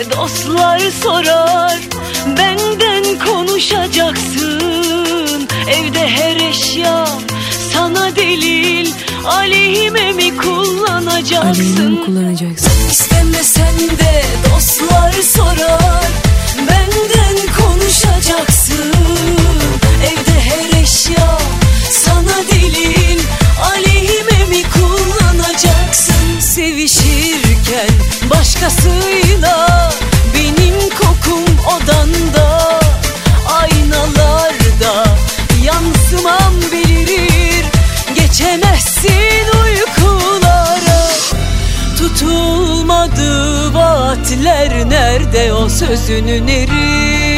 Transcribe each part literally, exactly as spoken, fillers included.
dostlar sorar, benden konuşacaksın. Evde her eşya sana delil, aleyhime mi kullanacaksın? Aleyhime mi kullanacaksın? İstemesen de dostlar sorar, benden konuşacaksın. Evde her eşya sana delil, aleyhime mi kullanacaksın? Sevişirken başkasıyla, benim kokum odanda, aynalarda yansımam belirir. Geçemezsin uykulara. Tutulmadı vaatler, nerede o sözünün eri?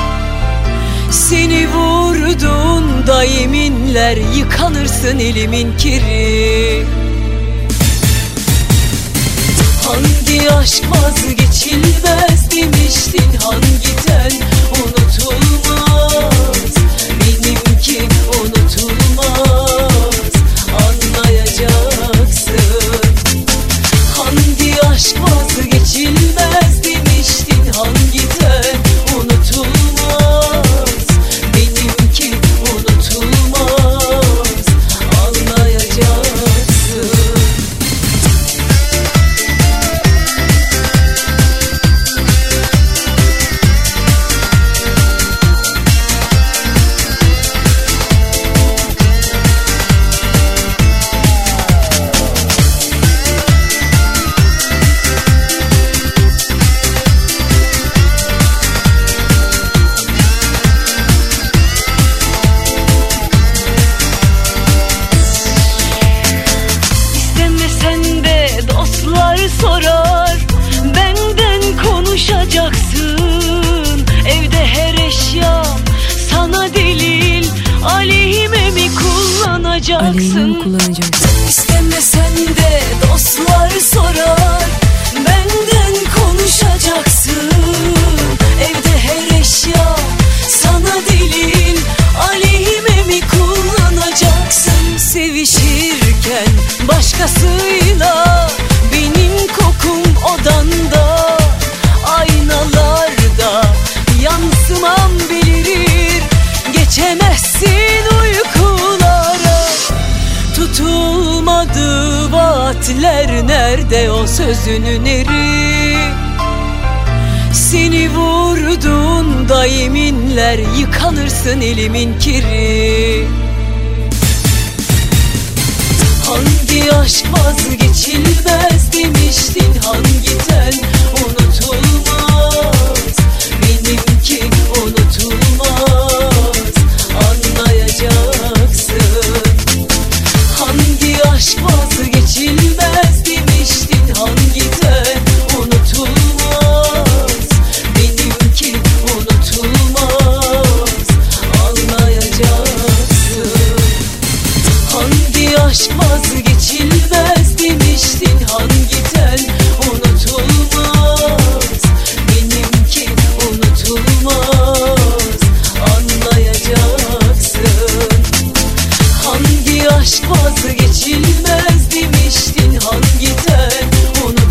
Seni vurduğunda yeminler, yıkanırsın elimin kiri. Hangi aşk vazgeçilmez demiştin, hangi ten unutulmaz? Benimki unutulmaz, anlayacaksın. Hangi aşk vazgeçilmez demiştin, hangi ten unutulmaz? Benimki unutulmaz, anlayacaksın. Sorar, benden konuşacaksın. Evde her eşya sana delil, aleyhime mi kullanacaksın? Aleyhime mi kullanacaksın? İstemesen de dostlar sorar, benden konuşacaksın. Evde her eşya sana delil, aleyhime mi kullanacaksın? Sevişirken başkasıyla, benim kokum odanda, aynalarda yansımam belirir. Geçemezsin uykulara. Tutulmadı vaatler, nerede o sözünün eri? Seni vurduğunda yeminler, yıkanırsın elimin kiri. Hangi aşk vazgeçilmez demiştin, hangi ten